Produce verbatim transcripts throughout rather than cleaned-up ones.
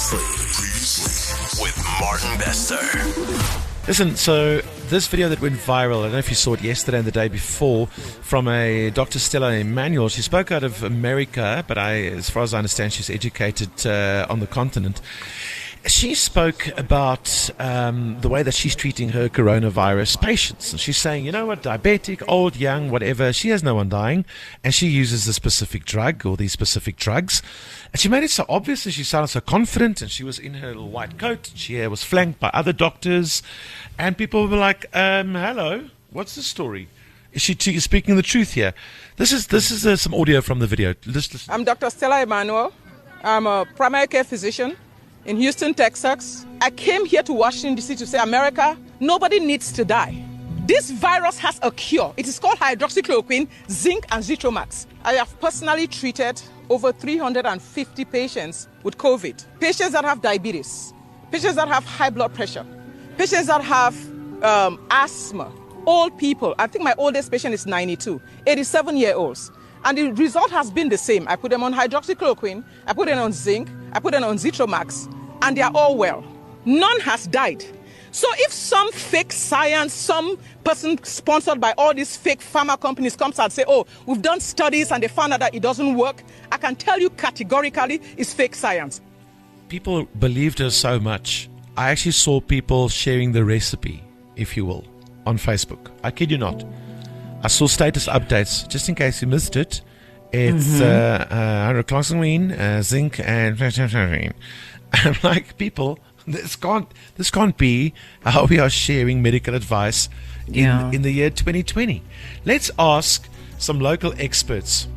Previously, previously with Martin Bester. Listen, so this video that went viral, I don't know if you saw it yesterday and the day before, from a Doctor Stella Emanuel. She spoke out of America, but I, as far as I understand, she's educated uh, on the continent. She spoke about um, the way that she's treating her coronavirus patients. And she's saying, you know what, diabetic, old, young, whatever, she has no one dying. And she uses a specific drug or these specific drugs. And she made it so obvious and she sounded so confident. And she was in her little white coat. And she was flanked by other doctors. And people were like, um, hello, what's the story? Is she t- speaking the truth here? This is this is uh, some audio from the video. Let's, let's... I'm Doctor Stella Emanuel. I'm a primary care physician in Houston, Texas. I came here to Washington, D C to say, America, nobody needs to die. This virus has a cure. It is called hydroxychloroquine, zinc, and Zithromax. I have personally treated over three hundred fifty patients with COVID. Patients that have diabetes, patients that have high blood pressure, patients that have um, asthma, old people. I think my oldest patient is ninety-two, eighty-seven-year-olds. And the result has been the same. I put them on hydroxychloroquine, I put them on zinc, I put them on Zithromax, and they are all well. None has died. So if some fake science, some person sponsored by all these fake pharma companies comes and say, oh, we've done studies and they found out that it doesn't work, I can tell you categorically it's fake science. People believed her so much. I actually saw people sharing the recipe, if you will, on Facebook. I kid you not. I saw status updates, just in case you missed it. It's mm-hmm. uh, uh, hydroxychloroquine, uh, zinc, and I'm like, people, this can't this can't be how we are sharing medical advice in, yeah. in the year twenty twenty. Let's ask some local experts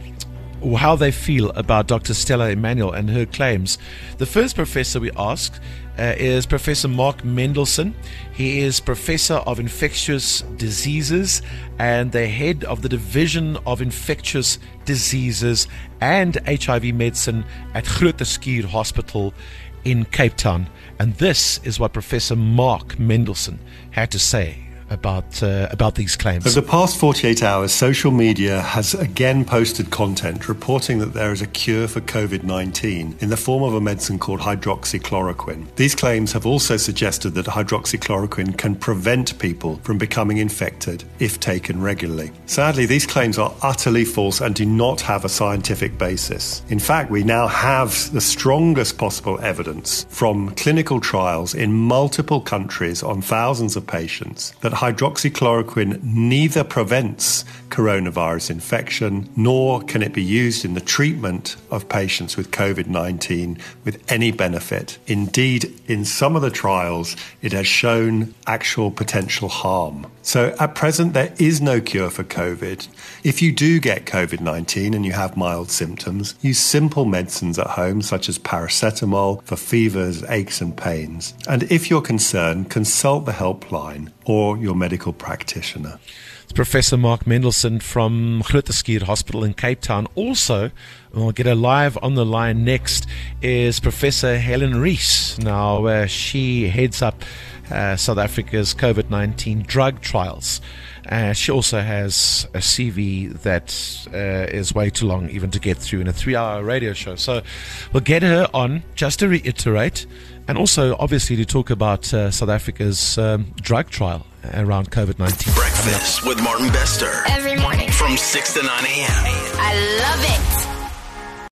how they feel about Doctor Stella Emanuel and her claims. The first professor we asked uh, is Professor Mark Mendelsohn. He is Professor of Infectious Diseases and the head of the Division of Infectious Diseases and H I V Medicine at Groote Schuur Hospital in Cape Town. And this is what Professor Mark Mendelsohn had to say about uh, about these claims. Over the past forty-eight hours, social media has again posted content reporting that there is a cure for COVID nineteen in the form of a medicine called hydroxychloroquine. These claims have also suggested that hydroxychloroquine can prevent people from becoming infected if taken regularly. Sadly, these claims are utterly false and do not have a scientific basis. In fact, we now have the strongest possible evidence from clinical trials in multiple countries on thousands of patients that hydroxychloroquine neither prevents coronavirus infection nor can it be used in the treatment of patients with COVID nineteen with any benefit. Indeed, in some of the trials, it has shown actual potential harm. So at present, there is no cure for COVID. If you do get COVID nineteen and you have mild symptoms, use simple medicines at home, such as paracetamol for fevers, aches and pains. And if you're concerned, consult the helpline or your medical practitioner. It's Professor Mark Mendelsohn from Groote Schuur Hospital in Cape Town. Also, we'll get her live on the line next, is Professor Helen Rees. Now, uh, she heads up uh, South Africa's COVID nineteen drug trials. Uh, she also has a C V that uh, is way too long even to get through in a three-hour radio show. So we'll get her on just to reiterate and also obviously to talk about uh, South Africa's um, drug trial around COVID nineteen. Breakfast with Martin Bester. Every morning. From six to nine a.m. I love it.